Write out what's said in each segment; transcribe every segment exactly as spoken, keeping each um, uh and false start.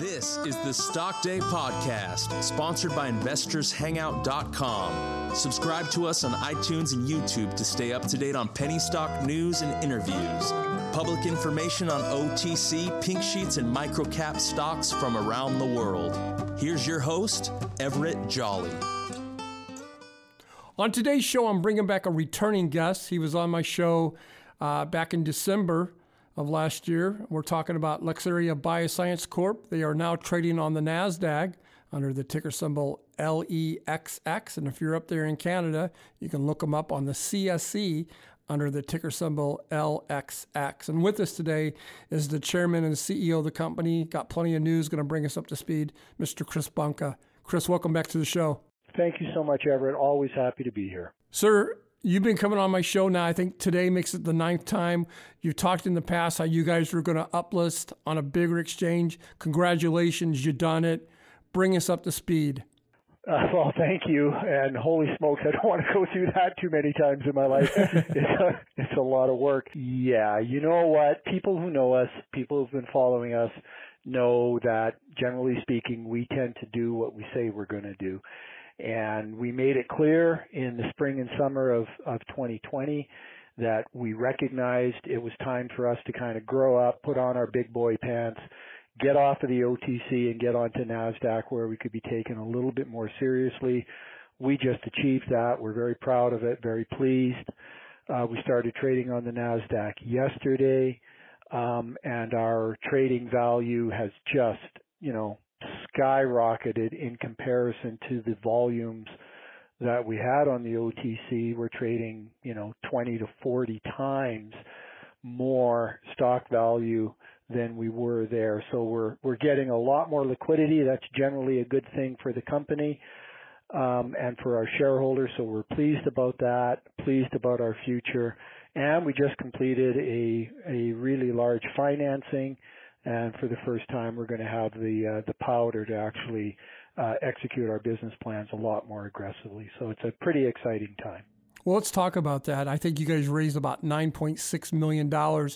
This is the Stock Day Podcast, sponsored by Investors Hangout dot com. Subscribe to us on iTunes and YouTube to stay up to date on penny stock news and interviews. Public information on O T C, pink sheets, and microcap stocks from around the world. Here's your host, Everett Jolly. On today's show, I'm bringing back a returning guest. He was on my show uh, back in December of last year. We're talking about Lexaria Bioscience Corp. They are now trading on the NASDAQ under the ticker symbol L E X X. And if you're up there in Canada, you can look them up on the C S E under the ticker symbol L X X. And with us today is the chairman and C E O of the company. Got plenty of news, going to bring us up to speed, Mister Chris Bunka. Chris, welcome back to the show. Thank you so much, Everett. Always happy to be here. Sir, you've been coming on my show now. I think today makes it the ninth time. You've talked in the past how you guys were going to uplist on a bigger exchange. Congratulations, you've done it. Bring us up to speed. Uh, well, thank you. And holy smokes, I don't want to go through that too many times in my life. it's, a, it's a lot of work. Yeah, you know what? People who know us, people who've been following us, know that generally speaking, we tend to do what we say we're going to do. And we made it clear in the spring and summer of, of twenty twenty that we recognized it was time for us to kind of grow up, put on our big boy pants, get off of the O T C and get onto NASDAQ where we could be taken a little bit more seriously. We just achieved that. We're very proud of it, very pleased. Uh, we started trading on the NASDAQ yesterday, um, and our trading value has just, you know, skyrocketed in comparison to the volumes that we had on the O T C. We're trading, you know, twenty to forty times more stock value than we were there. So we're we're getting a lot more liquidity. That's generally a good thing for the company um, and for our shareholders. So we're pleased about that, pleased about our future. And we just completed a a really large financing. And for the first time, we're going to have the uh, the powder to actually uh, execute our business plans a lot more aggressively. So it's a pretty exciting time. Well, let's talk about that. I think you guys raised about nine point six million dollars.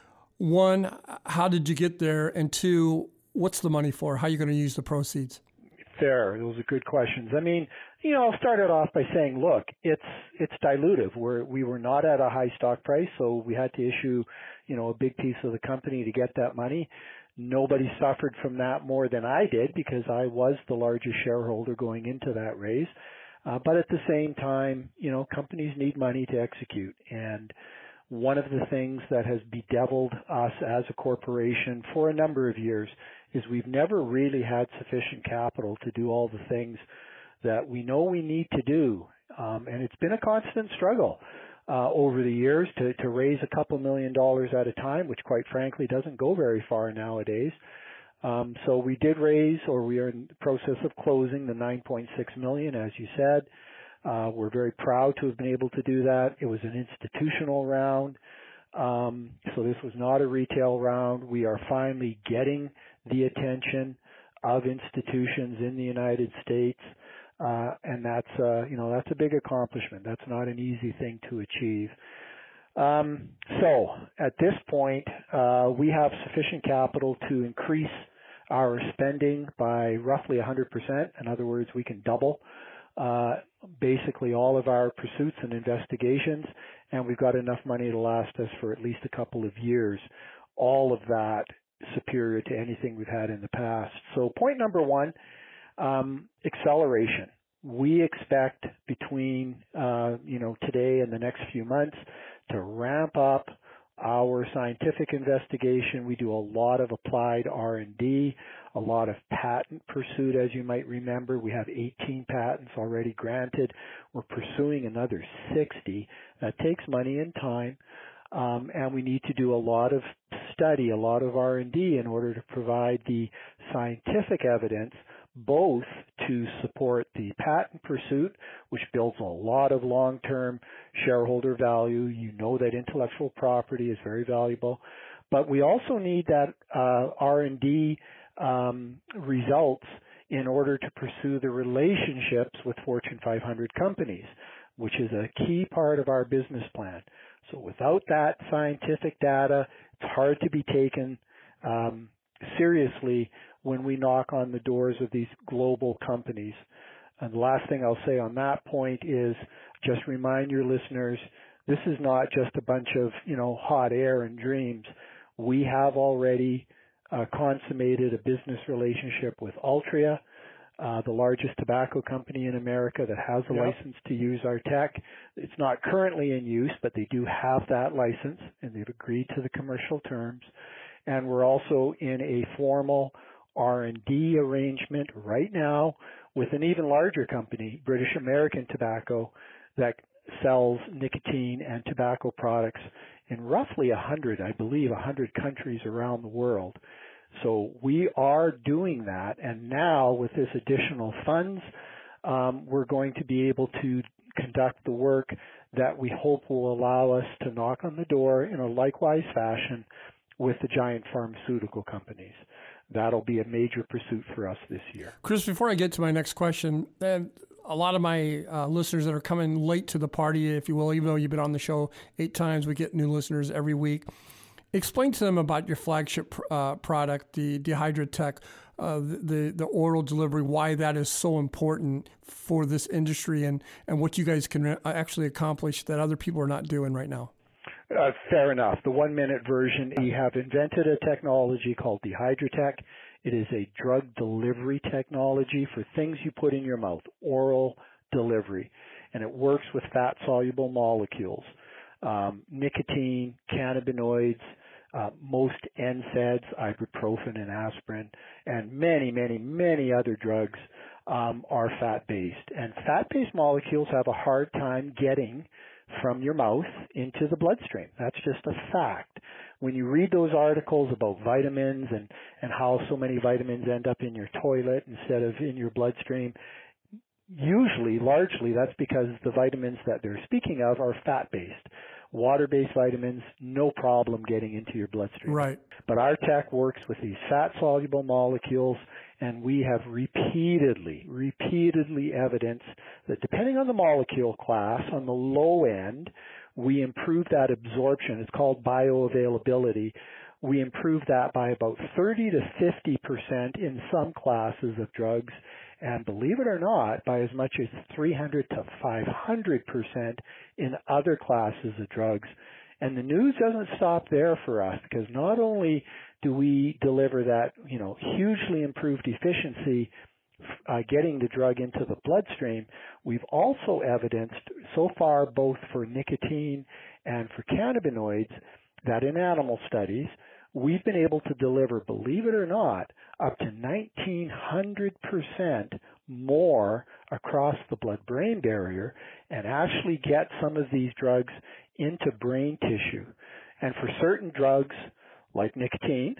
One, how did you get there? And two, what's the money for? How are you going to use the proceeds? Fair. Those are good questions. I mean, you know, I'll start it off by saying, look, it's it's dilutive. We're, we were not at a high stock price, so we had to issue, you know, a big piece of the company to get that money. Nobody suffered from that more than I did because I was the largest shareholder going into that raise. Uh, but at the same time, you know, companies need money to execute. And one of the things that has bedeviled us as a corporation for a number of years is we've never really had sufficient capital to do all the things that we know we need to do. Um, and it's been a constant struggle uh, over the years to, to raise a couple million dollars at a time, which quite frankly doesn't go very far nowadays. Um, so we did raise, or we are in the process of closing the nine point six million dollars, as you said. Uh, we're very proud to have been able to do that. It was an institutional round. Um, so this was not a retail round. We are finally getting the attention of institutions in the United States. Uh, and that's, uh, you know, that's a big accomplishment. That's not an easy thing to achieve. Um, so at this point, uh, we have sufficient capital to increase our spending by roughly one hundred percent. In other words, we can double uh, basically all of our pursuits and investigations, and we've got enough money to last us for at least a couple of years. All of that superior to anything we've had in the past. So point number one, um, acceleration. We expect between, uh, you know, today and the next few months to ramp up our scientific investigation. We do a lot of applied R and D, a lot of patent pursuit, as you might remember. We have eighteen patents already granted. We're pursuing another sixty. That takes money and time, um, and we need to do a lot of study, a lot of R and D in order to provide the scientific evidence both to support the patent pursuit, which builds a lot of long-term shareholder value. You know that intellectual property is very valuable. But we also need that uh, R and D um, results in order to pursue the relationships with Fortune five hundred companies, which is a key part of our business plan. So without that scientific data, it's hard to be taken um, seriously when we knock on the doors of these global companies. And the last thing I'll say on that point is just remind your listeners, this is not just a bunch of, you know, hot air and dreams. We have already uh, consummated a business relationship with Altria, uh, the largest tobacco company in America that has a yep. license to use our tech. It's not currently in use, but they do have that license, and they've agreed to the commercial terms. And we're also in a formal R and D arrangement right now with an even larger company, British American Tobacco, that sells nicotine and tobacco products in roughly one hundred, I believe, one hundred countries around the world. So we are doing that, and now with this additional funds, um, we're going to be able to conduct the work that we hope will allow us to knock on the door in a likewise fashion with the giant pharmaceutical companies. That'll be a major pursuit for us this year. Chris, before I get to my next question, and a lot of my uh, listeners that are coming late to the party, if you will, even though you've been on the show eight times, we get new listeners every week. Explain to them about your flagship uh, product, the DehydraTech, uh, the the oral delivery, why that is so important for this industry, and, and what you guys can actually accomplish that other people are not doing right now. Uh, fair enough. The one-minute version, we have invented a technology called DehydraTech. It is a drug delivery technology for things you put in your mouth, oral delivery, and it works with fat-soluble molecules, um, nicotine, cannabinoids, uh, most N SAIDs, ibuprofen and aspirin, and many, many, many other drugs um, are fat-based. And fat-based molecules have a hard time getting from your mouth into the bloodstream. That's just a fact. When you read those articles about vitamins and, and how so many vitamins end up in your toilet instead of in your bloodstream, usually, largely, that's because the vitamins that they're speaking of are fat-based. Water-based vitamins, no problem getting into your bloodstream. Right. But our tech works with these fat-soluble molecules, and we have repeatedly, repeatedly evidenced that depending on the molecule class, on the low end, we improve that absorption. It's called bioavailability. We improve that by about thirty to fifty percent in some classes of drugs, and believe it or not, by as much as three hundred to five hundred percent in other classes of drugs. And the news doesn't stop there for us, because not only do we deliver that, you know, hugely improved efficiency uh, getting the drug into the bloodstream, we've also evidenced so far both for nicotine and for cannabinoids that in animal studies, we've been able to deliver, believe it or not, up to nineteen hundred percent more across the blood-brain barrier and actually get some of these drugs into brain tissue. And for certain drugs, like nicotine,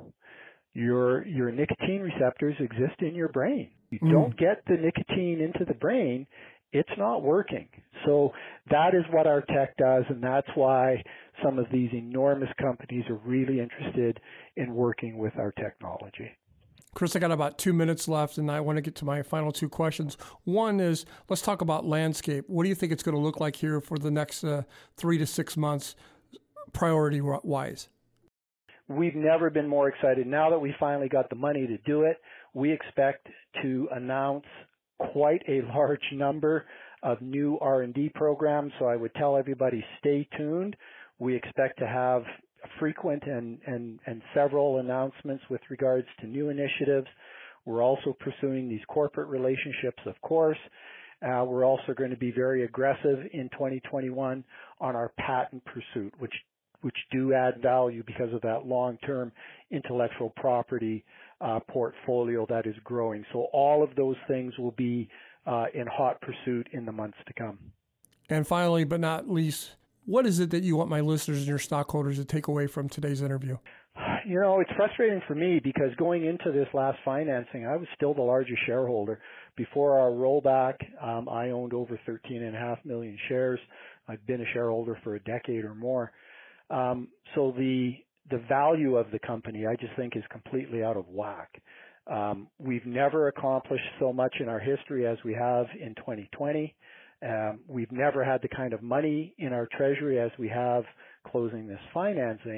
your your nicotine receptors exist in your brain. You mm. don't get the nicotine into the brain, it's not working. So that is what our tech does, and that's why some of these enormous companies are really interested in working with our technology. Chris, I got about two minutes left, and I want to get to my final two questions. One is, let's talk about landscape. What do you think it's going to look like here for the next uh, three to six months, priority-wise? We've never been more excited. Now that we finally got the money to do it, we expect to announce quite a large number of new R and D programs. So I would tell everybody, stay tuned. We expect to have frequent and, and, and several announcements with regards to new initiatives. We're also pursuing these corporate relationships, of course. Uh, we're also going to be very aggressive in twenty twenty-one on our patent pursuit, which which do add value because of that long-term intellectual property uh, portfolio that is growing. So all of those things will be uh, in hot pursuit in the months to come. And finally, but not least, what is it that you want my listeners and your stockholders to take away from today's interview? You know, it's frustrating for me because going into this last financing, I was still the largest shareholder. Before our rollback, um, I owned over thirteen and a half million shares. I've been a shareholder for a decade or more. Um, so the the value of the company, I just think, is completely out of whack. Um, we've never accomplished so much in our history as we have in twenty twenty. Um, we've never had the kind of money in our treasury as we have closing this financing.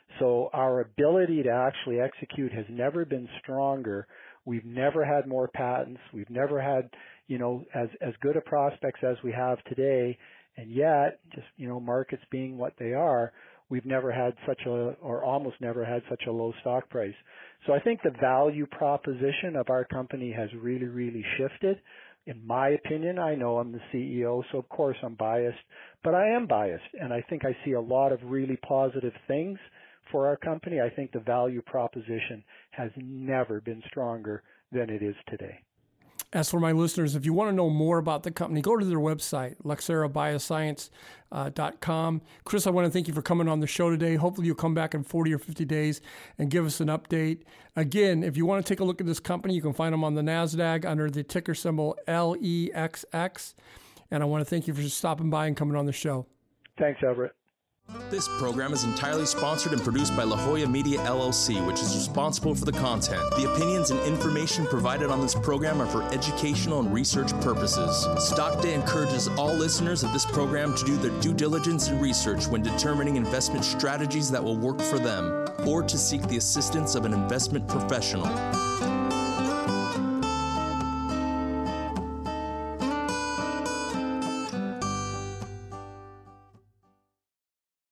So our ability to actually execute has never been stronger. We've never had more patents. We've never had, you know, as, as good a prospects as we have today. And yet, just, you know, markets being what they are, we've never had such a, or almost never had such a low stock price. So I think the value proposition of our company has really, really shifted. In my opinion, I know I'm the C E O, so of course I'm biased, but I am biased. And I think I see a lot of really positive things for our company. I think the value proposition has never been stronger than it is today. As for my listeners, if you want to know more about the company, go to their website, Luxera Bioscience dot com. Chris, I want to thank you for coming on the show today. Hopefully you'll come back in forty or fifty days and give us an update. Again, if you want to take a look at this company, you can find them on the NASDAQ under the ticker symbol L E X X. And I want to thank you for stopping by and coming on the show. Thanks, Everett. This program is entirely sponsored and produced by La Jolla Media L L C, which is responsible for the content. The opinions and information provided on this program are for educational and research purposes. Stock Day encourages all listeners of this program to do their due diligence and research when determining investment strategies that will work for them, or to seek the assistance of an investment professional.